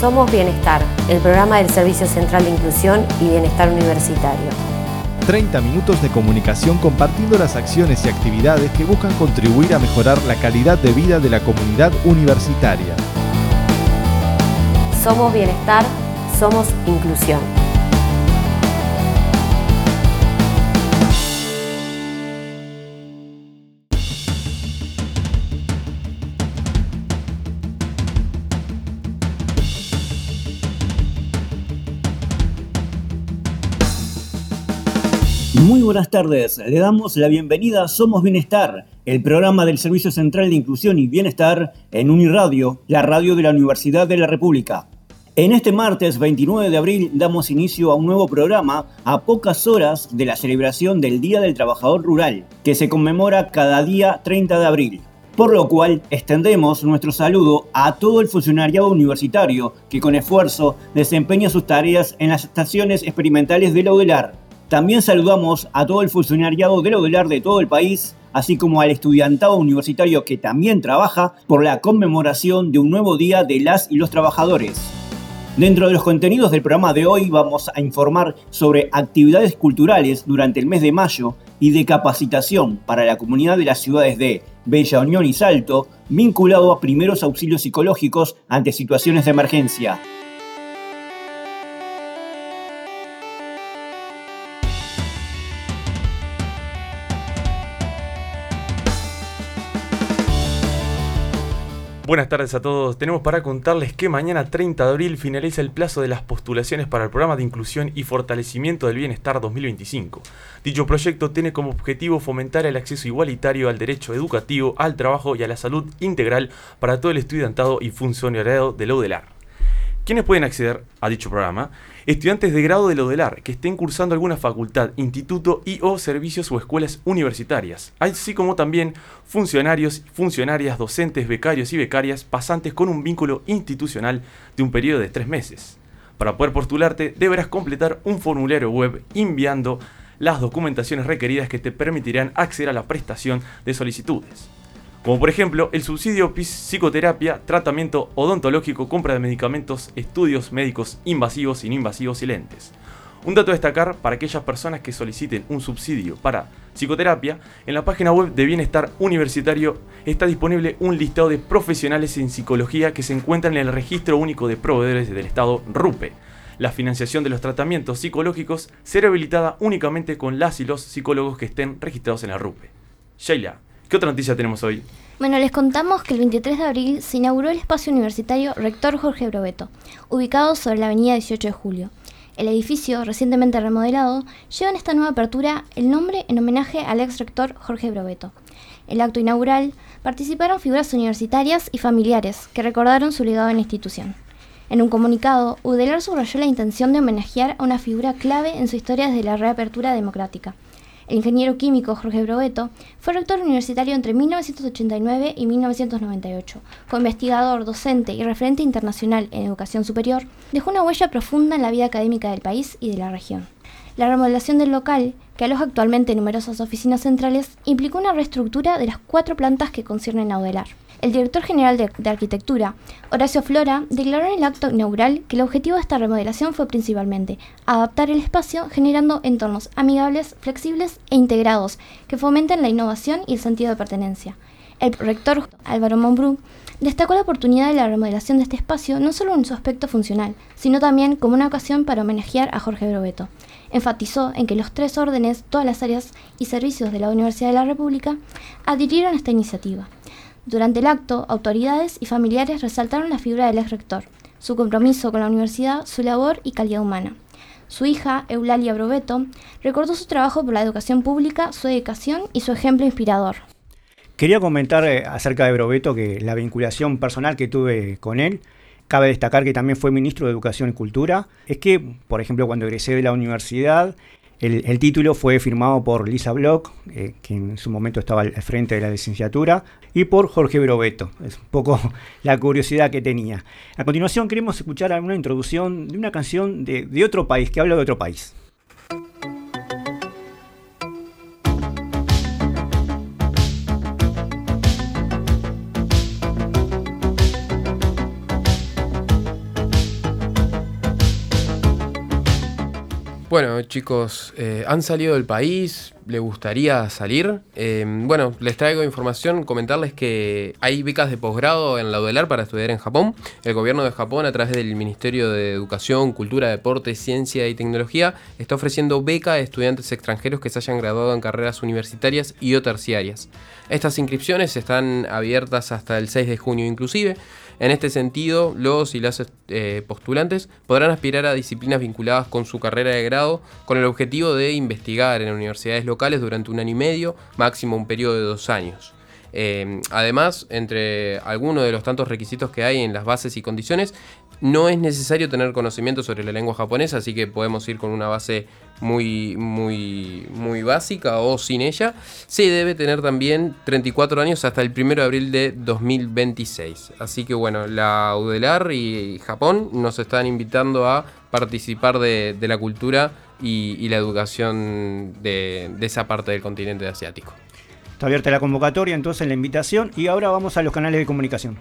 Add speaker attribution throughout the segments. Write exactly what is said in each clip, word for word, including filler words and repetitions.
Speaker 1: Somos Bienestar, el programa del Servicio Central de Inclusión y Bienestar Universitario.
Speaker 2: treinta minutos de comunicación compartiendo las acciones y actividades que buscan contribuir a mejorar la calidad de vida de la comunidad universitaria.
Speaker 1: Somos Bienestar, somos Inclusión.
Speaker 3: Muy buenas tardes, le damos la bienvenida a Somos Bienestar, el programa del Servicio Central de Inclusión y Bienestar en Uniradio, la radio de la Universidad de la República. En este martes veintinueve de abril damos inicio a un nuevo programa a pocas horas de la celebración del Día del Trabajador Rural, que se conmemora cada día treinta de abril. Por lo cual extendemos nuestro saludo a todo el funcionariado universitario que con esfuerzo desempeña sus tareas en las estaciones experimentales de la UDELAR. También saludamos a todo el funcionariado de la UDELAR de todo el país, así como al estudiantado universitario que también trabaja por la conmemoración de un nuevo día de las y los trabajadores. Dentro de los contenidos del programa de hoy vamos a informar sobre actividades culturales durante el mes de mayo y de capacitación para la comunidad de las ciudades de Bella Unión y Salto, vinculado a primeros auxilios psicológicos ante situaciones de emergencia.
Speaker 4: Buenas tardes a todos. Tenemos para contarles que mañana treinta de abril finaliza el plazo de las postulaciones para el Programa de Inclusión y Fortalecimiento del Bienestar dos mil veinticinco. Dicho proyecto tiene como objetivo fomentar el acceso igualitario al derecho educativo, al trabajo y a la salud integral para todo el estudiantado y funcionariado de la UDELAR. ¿Quiénes pueden acceder a dicho programa? Estudiantes de grado de la UDELAR que estén cursando alguna facultad, instituto y o servicios o escuelas universitarias, así como también funcionarios, funcionarias, docentes, becarios y becarias, pasantes con un vínculo institucional de un periodo de tres meses. Para poder postularte, deberás completar un formulario web enviando las documentaciones requeridas que te permitirán acceder a la prestación de solicitudes. Como por ejemplo, el subsidio P I S, psicoterapia, tratamiento odontológico, compra de medicamentos, estudios médicos invasivos y no invasivos y lentes. Un dato a destacar para aquellas personas que soliciten un subsidio para psicoterapia, en la página web de Bienestar Universitario está disponible un listado de profesionales en psicología que se encuentran en el Registro Único de Proveedores del Estado, RUPE. La financiación de los tratamientos psicológicos será habilitada únicamente con las y los psicólogos que estén registrados en la RUPE. Sheila, ¿qué otra noticia tenemos hoy?
Speaker 5: Bueno, les contamos que el veintitrés de abril se inauguró el espacio universitario Rector Jorge Brovetto, ubicado sobre la avenida dieciocho de julio. El edificio, recientemente remodelado, lleva en esta nueva apertura el nombre en homenaje al ex rector Jorge Brovetto. En el acto inaugural participaron figuras universitarias y familiares que recordaron su legado en la institución. En un comunicado, UDELAR subrayó la intención de homenajear a una figura clave en su historia desde la reapertura democrática. El ingeniero químico Jorge Brovetto fue rector universitario entre mil novecientos ochenta y nueve y mil novecientos noventa y ocho. Fue investigador, docente y referente internacional en educación superior. Dejó una huella profunda en la vida académica del país y de la región. La remodelación del local, que aloja actualmente numerosas oficinas centrales, implicó una reestructura de las cuatro plantas que conciernen a UDELAR. El director general de, de Arquitectura, Horacio Flora, declaró en el acto inaugural que el objetivo de esta remodelación fue principalmente adaptar el espacio generando entornos amigables, flexibles e integrados que fomenten la innovación y el sentido de pertenencia. El rector Álvaro Monbrú destacó la oportunidad de la remodelación de este espacio no solo en su aspecto funcional, sino también como una ocasión para homenajear a Jorge Brovetto. Enfatizó en que los tres órdenes, todas las áreas y servicios de la Universidad de la República adhirieron a esta iniciativa. Durante el acto, autoridades y familiares resaltaron la figura del ex rector, su compromiso con la universidad, su labor y calidad humana. Su hija, Eulalia Brovetto, recordó su trabajo por la educación pública, su dedicación y su ejemplo inspirador.
Speaker 3: Quería comentar eh, acerca de Brovetto que la vinculación personal que tuve con él, cabe destacar que también fue ministro de Educación y Cultura, es que, por ejemplo, cuando egresé de la universidad, El, el título fue firmado por Lisa Bloch, eh, que en su momento estaba al frente de la licenciatura, y por Jorge Brovetto. Es un poco la curiosidad que tenía. A continuación queremos escuchar una introducción de una canción de, de otro país, que habla de otro país.
Speaker 6: Bueno, chicos, eh, ¿han salido del país? ¿Le gustaría salir? Eh, bueno, les traigo información, comentarles que hay becas de posgrado en la UDELAR para estudiar en Japón. El gobierno de Japón, a través del Ministerio de Educación, Cultura, Deporte, Ciencia y Tecnología, está ofreciendo beca a estudiantes extranjeros que se hayan graduado en carreras universitarias y o terciarias. Estas inscripciones están abiertas hasta el seis de junio inclusive. En este sentido, los y las eh, postulantes podrán aspirar a disciplinas vinculadas con su carrera de grado con el objetivo de investigar en universidades locales durante un año y medio, máximo un periodo de dos años. Eh, además, entre algunos de los tantos requisitos que hay en las bases y condiciones, no es necesario tener conocimiento sobre la lengua japonesa, así que podemos ir con una base muy, muy, muy básica o sin ella. Se debe tener también treinta y cuatro años hasta el primero de abril de dos mil veintiséis. Así que bueno, la UDELAR y Japón nos están invitando a participar de, de la cultura y, y la educación de, de esa parte del continente asiático.
Speaker 3: Está abierta la convocatoria, entonces la invitación, y ahora vamos a los canales de comunicación.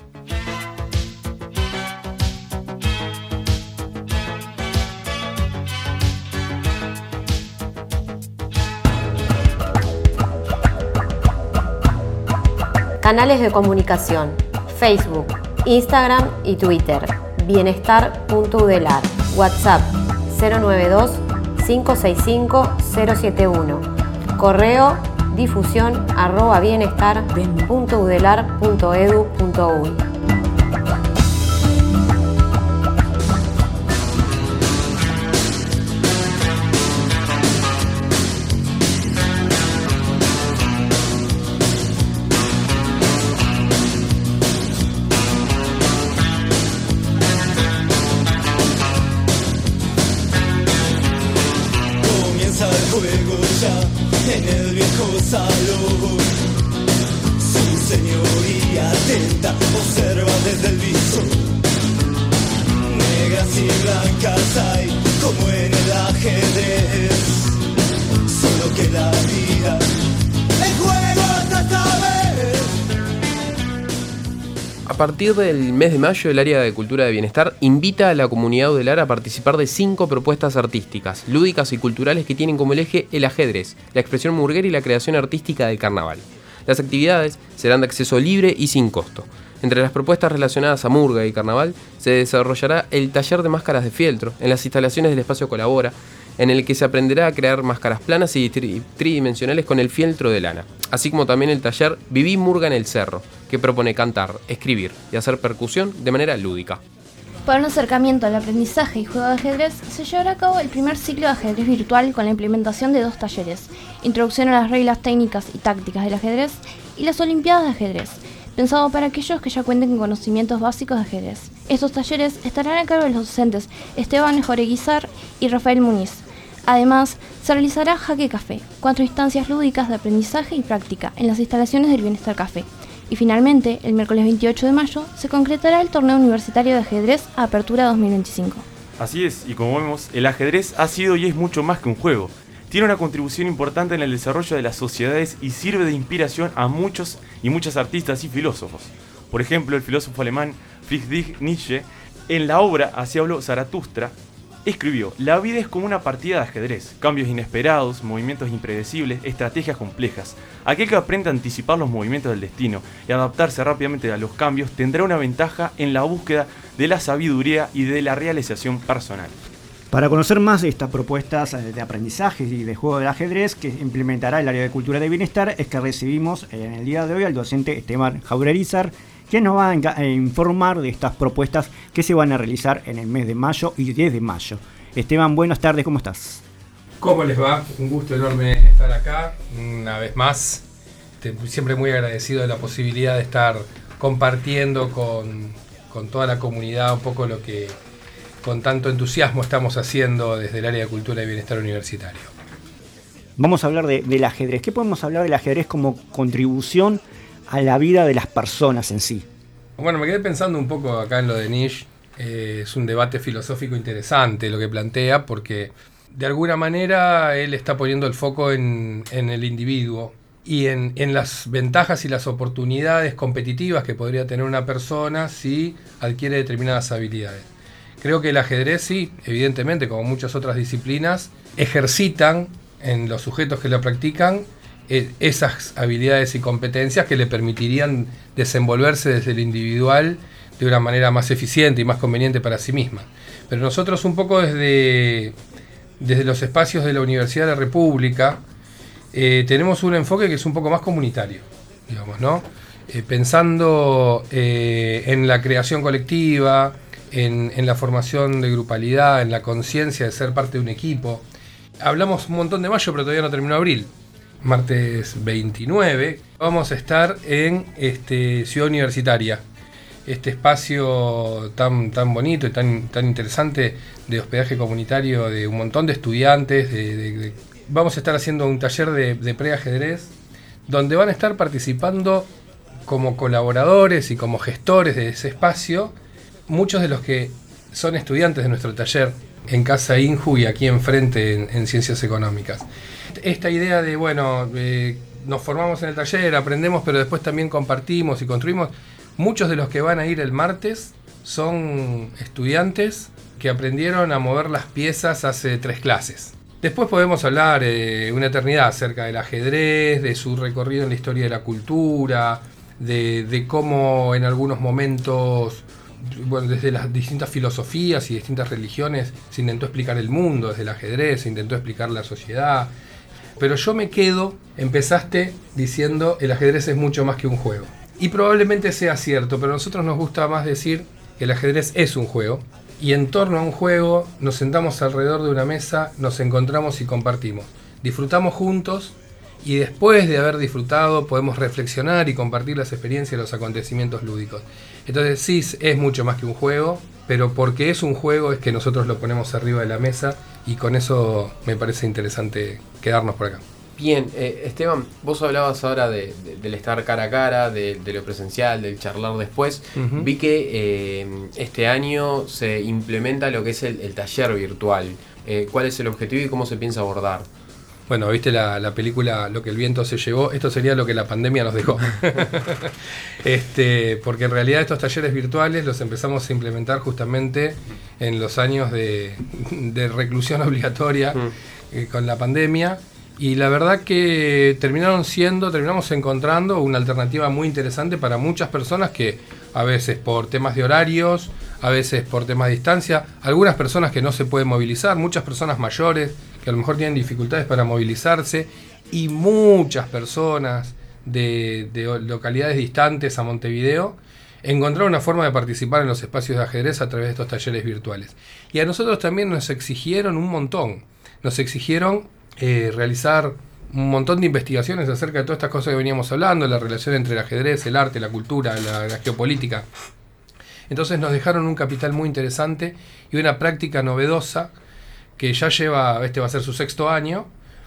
Speaker 1: Canales de comunicación: Facebook, Instagram y Twitter. Bienestar punto udelar. WhatsApp cero nueve dos, cinco seis cinco, cero siete uno. Correo difusión arroba bienestar punto udelar punto edu punto uy.
Speaker 6: A partir del mes de mayo, el área de Cultura de Bienestar invita a la comunidad UDELAR a participar de cinco propuestas artísticas, lúdicas y culturales que tienen como eje el ajedrez, la expresión murguera y la creación artística del carnaval. Las actividades serán de acceso libre y sin costo. Entre las propuestas relacionadas a murga y carnaval se desarrollará el taller de máscaras de fieltro en las instalaciones del espacio Colabora, en el que se aprenderá a crear máscaras planas y tri- tridimensionales con el fieltro de lana, así como también el taller Viví Murga en el Cerro, que propone cantar, escribir y hacer percusión de manera lúdica.
Speaker 5: Para un acercamiento al aprendizaje y juego de ajedrez, se llevará a cabo el primer ciclo de ajedrez virtual con la implementación de dos talleres: Introducción a las reglas técnicas y tácticas del ajedrez y las Olimpiadas de ajedrez, pensado para aquellos que ya cuenten con conocimientos básicos de ajedrez. Estos talleres estarán a cargo de los docentes Esteban Joreguizar y Rafael Muniz. Además, se realizará Jaque Café, cuatro instancias lúdicas de aprendizaje y práctica en las instalaciones del Bienestar Café. Y finalmente, el miércoles veintiocho de mayo, se concretará el torneo universitario de ajedrez Apertura dos mil veinticinco.
Speaker 4: Así es, y como vemos, el ajedrez ha sido y es mucho más que un juego. Tiene una contribución importante en el desarrollo de las sociedades y sirve de inspiración a muchos y muchas artistas y filósofos. Por ejemplo, el filósofo alemán Friedrich Nietzsche, en la obra Así habló Zaratustra, escribió: la vida es como una partida de ajedrez, cambios inesperados, movimientos impredecibles, estrategias complejas. Aquel que aprenda a anticipar los movimientos del destino y adaptarse rápidamente a los cambios tendrá una ventaja en la búsqueda de la sabiduría y de la realización personal.
Speaker 3: Para conocer más de estas propuestas de aprendizaje y de juego del ajedrez que implementará el área de Cultura de Bienestar, es que recibimos en el día de hoy al docente Esteban Joreguizar, que nos va a informar de estas propuestas que se van a realizar en el mes de mayo y diez de mayo. Esteban, buenas tardes, ¿cómo estás?
Speaker 7: ¿Cómo les va? Un gusto enorme estar acá, una vez más. Siempre muy agradecido de la posibilidad de estar compartiendo con, con toda la comunidad un poco lo que con tanto entusiasmo estamos haciendo desde el área de Cultura y Bienestar Universitario.
Speaker 3: Vamos a hablar de, del ajedrez. ¿Qué podemos hablar del ajedrez como contribución a la vida de las personas en sí?
Speaker 7: Bueno, me quedé pensando un poco acá en lo de Nietzsche. Eh, es un debate filosófico interesante lo que plantea, porque de alguna manera él está poniendo el foco en, en el individuo y en, en las ventajas y las oportunidades competitivas que podría tener una persona si adquiere determinadas habilidades. Creo que el ajedrez sí, evidentemente, como muchas otras disciplinas, ejercitan en los sujetos que lo practican eh, esas habilidades y competencias que le permitirían desenvolverse desde lo individual de una manera más eficiente y más conveniente para sí misma. Pero nosotros un poco desde, desde los espacios de la Universidad de la República eh, tenemos un enfoque que es un poco más comunitario, digamos, ¿no? Eh, pensando eh, en la creación colectiva, en, en la formación de grupalidad, en la conciencia de ser parte de un equipo. Hablamos un montón de mayo, pero todavía no terminó abril. Martes veintinueve vamos a estar en este, Ciudad Universitaria, este espacio tan, tan bonito y tan, tan interesante de hospedaje comunitario de un montón de estudiantes. De, de, de, vamos a estar haciendo un taller de, de preajedrez donde van a estar participando como colaboradores y como gestores de ese espacio muchos de los que son estudiantes de nuestro taller en Casa Inju y aquí enfrente en, en Ciencias Económicas. Esta idea de, bueno, eh, nos formamos en el taller, aprendemos, pero después también compartimos y construimos. Muchos de los que van a ir el martes son estudiantes que aprendieron a mover las piezas hace tres clases. Después podemos hablar eh, una eternidad acerca del ajedrez, de su recorrido en la historia de la cultura, de, de cómo en algunos momentos, bueno, desde las distintas filosofías y distintas religiones se intentó explicar el mundo, desde el ajedrez se intentó explicar la sociedad. Pero yo me quedo, empezaste diciendo el ajedrez es mucho más que un juego. Y probablemente sea cierto, pero a nosotros nos gusta más decir que el ajedrez es un juego. Y en torno a un juego nos sentamos alrededor de una mesa, nos encontramos y compartimos. Disfrutamos juntos y después de haber disfrutado podemos reflexionar y compartir las experiencias y los acontecimientos lúdicos. Entonces sí, es mucho más que un juego, pero porque es un juego es que nosotros lo ponemos arriba de la mesa y con eso me parece interesante quedarnos por acá.
Speaker 6: Bien, eh, Esteban, vos hablabas ahora de, de, del estar cara a cara, de, de lo presencial, del charlar después. Uh-huh. Vi que eh, este año se implementa lo que es el, el taller virtual. Eh, ¿Cuál es el objetivo y cómo se piensa abordar?
Speaker 7: Bueno, viste la, la película Lo que el viento se llevó. Esto sería lo que la pandemia nos dejó. este, porque en realidad estos talleres virtuales los empezamos a implementar justamente en los años de, de reclusión obligatoria uh-huh. eh, con la pandemia. Y la verdad que terminaron siendo, terminamos encontrando una alternativa muy interesante para muchas personas que a veces por temas de horarios, a veces por temas de distancia, algunas personas que no se pueden movilizar, muchas personas mayores que a lo mejor tienen dificultades para movilizarse y muchas personas de, de localidades distantes a Montevideo encontraron una forma de participar en los espacios de ajedrez a través de estos talleres virtuales. Y a nosotros también nos exigieron un montón, nos exigieron Eh, realizar un montón de investigaciones acerca de todas estas cosas que veníamos hablando, la relación entre el ajedrez, el arte, la cultura, la, la geopolítica. Entonces nos dejaron un capital muy interesante y una práctica novedosa que ya lleva, este va a ser su sexto año,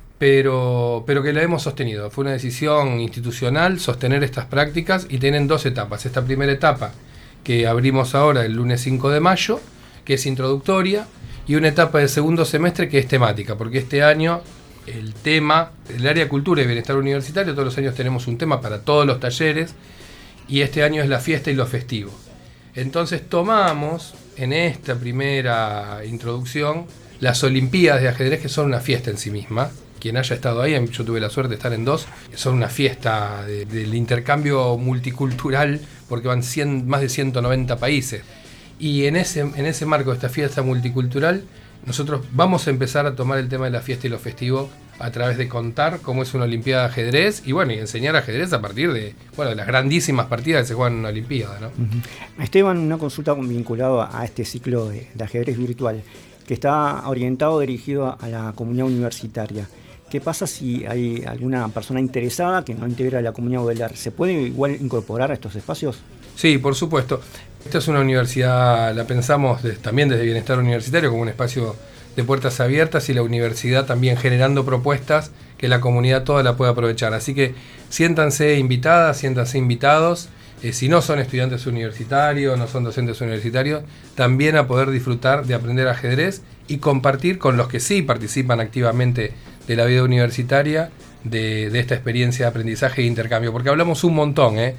Speaker 7: pero, pero que la hemos sostenido. Fue una decisión institucional sostener estas prácticas y tienen dos etapas. Esta primera etapa que abrimos ahora el lunes cinco de mayo, que es introductoria, y una etapa del segundo semestre que es temática, porque este año el tema, el área de cultura y bienestar universitario, todos los años tenemos un tema para todos los talleres, y este año es la fiesta y lo festivo. Entonces tomamos en esta primera introducción las Olimpiadas de Ajedrez, que son una fiesta en sí misma. Quien haya estado ahí, yo tuve la suerte de estar en dos, son una fiesta de, del intercambio multicultural, porque van cien, más de ciento noventa países. Y en ese, en ese marco de esta fiesta multicultural, nosotros vamos a empezar a tomar el tema de la fiesta y lo festivo a través de contar cómo es una Olimpiada de ajedrez y bueno, y enseñar ajedrez a partir de, bueno, de las grandísimas partidas que se juegan en una Olimpiada, ¿no?
Speaker 3: Uh-huh. Esteban, una consulta vinculada a este ciclo de, de ajedrez virtual que está orientado, dirigido a la comunidad universitaria. ¿Qué pasa si hay alguna persona interesada que no integra la comunidad UDELAR? ¿Se puede igual incorporar a estos espacios?
Speaker 7: Sí, por supuesto. Esta es una universidad, la pensamos de, también desde Bienestar Universitario como un espacio de puertas abiertas y la universidad también generando propuestas que la comunidad toda la pueda aprovechar. Así que siéntanse invitadas, siéntanse invitados, eh, si no son estudiantes universitarios, no son docentes universitarios, también a poder disfrutar de aprender ajedrez y compartir con los que sí participan activamente de la vida universitaria, de, de esta experiencia de aprendizaje e intercambio, porque hablamos un montón, ¿eh?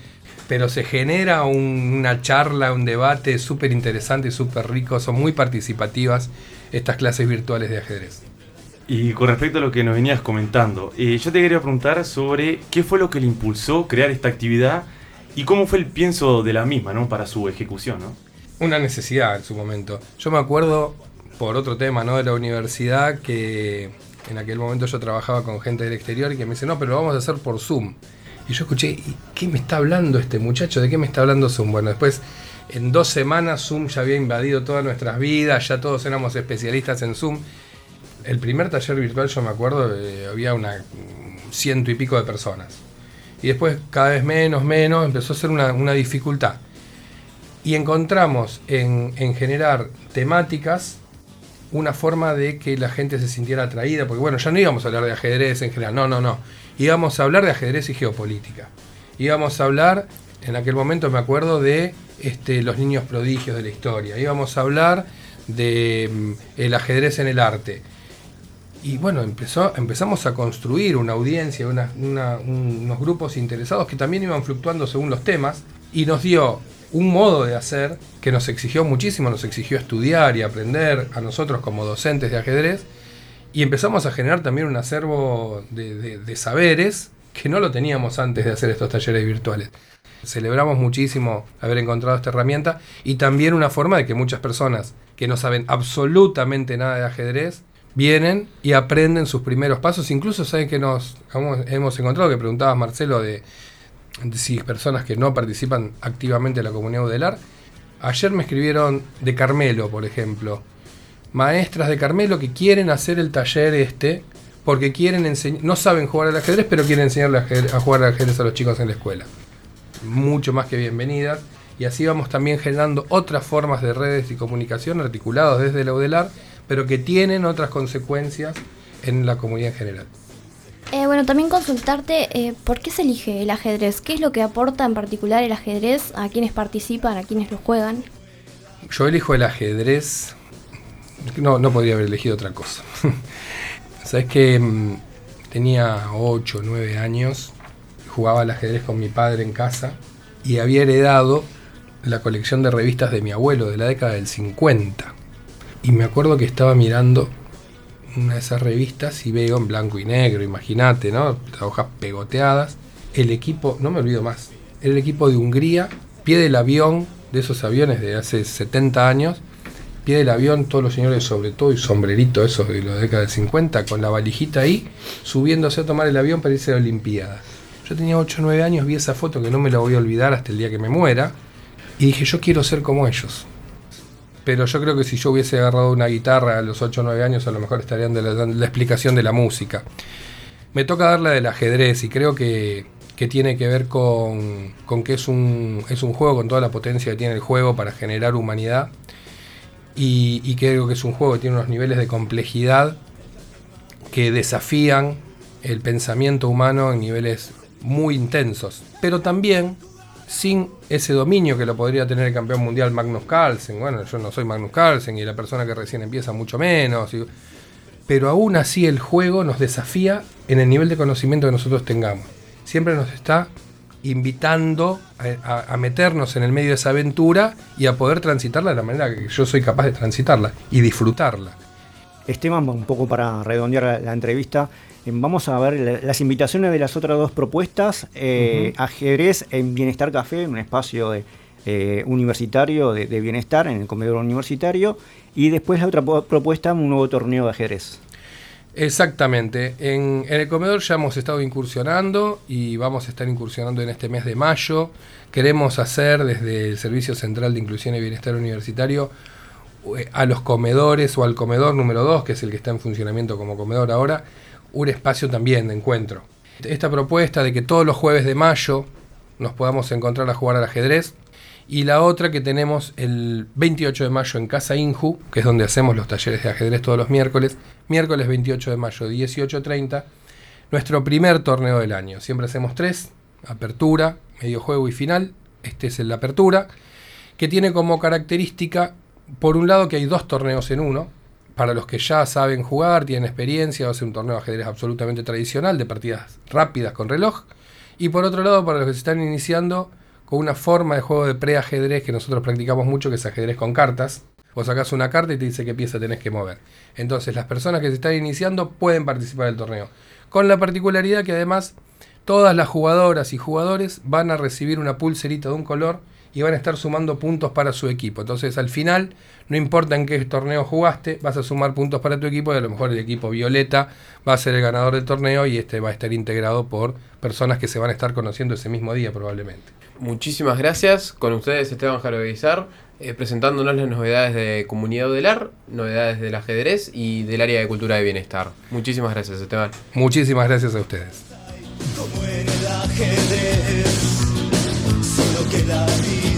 Speaker 7: pero se genera un, una charla, un debate súper interesante y súper rico. Son muy participativas estas clases virtuales de ajedrez.
Speaker 4: Y con respecto a lo que nos venías comentando, eh, yo te quería preguntar sobre qué fue lo que le impulsó crear esta actividad y cómo fue el pienso de la misma, ¿no?, para su ejecución, ¿no?
Speaker 7: Una necesidad en su momento. Yo me acuerdo, por otro tema, ¿no?, de la universidad, que en aquel momento yo trabajaba con gente del exterior y que me dice, no, pero lo vamos a hacer por Zoom. Y yo escuché, ¿y qué me está hablando este muchacho? ¿De qué me está hablando Zoom? Bueno, después, en dos semanas, Zoom ya había invadido todas nuestras vidas, ya todos éramos especialistas en Zoom. El primer taller virtual, yo me acuerdo, eh, había una ciento y pico de personas. Y después, cada vez menos, menos, empezó a ser una, una dificultad. Y encontramos en, en generar temáticas una forma de que la gente se sintiera atraída, porque bueno, ya no íbamos a hablar de ajedrez en general, no, no, no. Íbamos a hablar de ajedrez y geopolítica. Íbamos a hablar, en aquel momento me acuerdo, de este, los niños prodigios de la historia. Íbamos a hablar de um, el ajedrez en el arte. Y bueno, empezó, empezamos a construir una audiencia, una, una, un, unos grupos interesados que también iban fluctuando según los temas, y nos dio un modo de hacer que nos exigió muchísimo, nos exigió estudiar y aprender a nosotros como docentes de ajedrez, y empezamos a generar también un acervo de, de, de saberes que no lo teníamos antes de hacer estos talleres virtuales. Celebramos muchísimo haber encontrado esta herramienta y también una forma de que muchas personas que no saben absolutamente nada de ajedrez vienen y aprenden sus primeros pasos. Incluso saben que nos hemos, hemos encontrado, que preguntabas, Marcelo, de, de si personas que no participan activamente en la comunidad Udelar. Ayer me escribieron de Carmelo, por ejemplo, maestras de Carmelo que quieren hacer el taller este porque quieren enseñar, no saben jugar al ajedrez, pero quieren enseñarle a, ajedrez, a jugar al ajedrez a los chicos en la escuela. Mucho más que bienvenidas. Y así vamos también generando otras formas de redes y comunicación articulados desde la Udelar, pero que tienen otras consecuencias en la comunidad en general.
Speaker 5: Eh, bueno, también consultarte eh, por qué se elige el ajedrez, qué es lo que aporta en particular el ajedrez a quienes participan, a quienes lo juegan.
Speaker 7: Yo elijo el ajedrez, no, no podría haber elegido otra cosa. Sabes que mmm, tenía ocho o nueve años, jugaba al ajedrez con mi padre en casa y había heredado la colección de revistas de mi abuelo de la década del cincuenta. Y me acuerdo que estaba mirando una de esas revistas y veo en blanco y negro, imagínate, ¿no? Las hojas pegoteadas. El equipo, no me olvido más, era el equipo de Hungría, pie del avión, de esos aviones de hace setenta años, pie del avión, todos los señores sobre todo y sombrerito esos de la década del cincuenta, con la valijita ahí, subiéndose a tomar el avión para irse a la Olimpiada. Yo tenía ocho o nueve años, vi esa foto que no me la voy a olvidar hasta el día que me muera, y dije, yo quiero ser como ellos. Pero yo creo que si yo hubiese agarrado una guitarra a los ocho o nueve años, a lo mejor estarían de la, de la explicación de la música. Me toca dar la del ajedrez y creo que, que tiene que ver con, con que es un, es un juego con toda la potencia que tiene el juego para generar humanidad. Y, y creo que es un juego que tiene unos niveles de complejidad que desafían el pensamiento humano en niveles muy intensos. Pero también sin ese dominio que lo podría tener el campeón mundial Magnus Carlsen. Bueno, yo no soy Magnus Carlsen y la persona que recién empieza mucho menos. Y, pero aún así el juego nos desafía en el nivel de conocimiento que nosotros tengamos. Siempre nos está invitando a, a, a meternos en el medio de esa aventura y a poder transitarla de la manera que yo soy capaz de transitarla y disfrutarla.
Speaker 3: Esteban, un poco para redondear la, la entrevista, eh, vamos a ver la, las invitaciones de las otras dos propuestas. eh, uh-huh. Ajedrez en Bienestar Café, un espacio de, eh, universitario de, de bienestar en el comedor universitario, y después la otra po- propuesta, un nuevo torneo de ajedrez.
Speaker 7: Exactamente, en, en el comedor ya hemos estado incursionando y vamos a estar incursionando en este mes de mayo. Queremos hacer desde el Servicio Central de Inclusión y Bienestar Universitario a los comedores o al comedor número dos, que es el que está en funcionamiento como comedor ahora, un espacio también de encuentro. Esta propuesta de que todos los jueves de mayo nos podamos encontrar a jugar al ajedrez, y la otra que tenemos el veintiocho de mayo en Casa Inju, que es donde hacemos los talleres de ajedrez todos los miércoles, miércoles veintiocho de mayo, dieciocho treinta, nuestro primer torneo del año. Siempre hacemos tres, apertura, medio juego y final. Este es el de apertura, que tiene como característica, por un lado, que hay dos torneos en uno. Para los que ya saben jugar, tienen experiencia, va a ser un torneo de ajedrez absolutamente tradicional, de partidas rápidas con reloj. Y por otro lado, para los que se están iniciando, con una forma de juego de preajedrez que nosotros practicamos mucho, que es ajedrez con cartas. Vos sacás una carta y te dice qué pieza tenés que mover. Entonces las personas que se están iniciando pueden participar del torneo. Con la particularidad que además todas las jugadoras y jugadores van a recibir una pulserita de un color y van a estar sumando puntos para su equipo. Entonces al final, no importa en qué torneo jugaste, vas a sumar puntos para tu equipo y a lo mejor el equipo violeta va a ser el ganador del torneo y este va a estar integrado por personas que se van a estar conociendo ese mismo día probablemente.
Speaker 6: Muchísimas gracias. Con ustedes Esteban Jaroguizar, eh, presentándonos las novedades de Comunidad Udelar, novedades del ajedrez y del área de cultura de bienestar. Muchísimas gracias, Esteban.
Speaker 7: Muchísimas gracias a ustedes.
Speaker 8: Como en el ajedrez, solo queda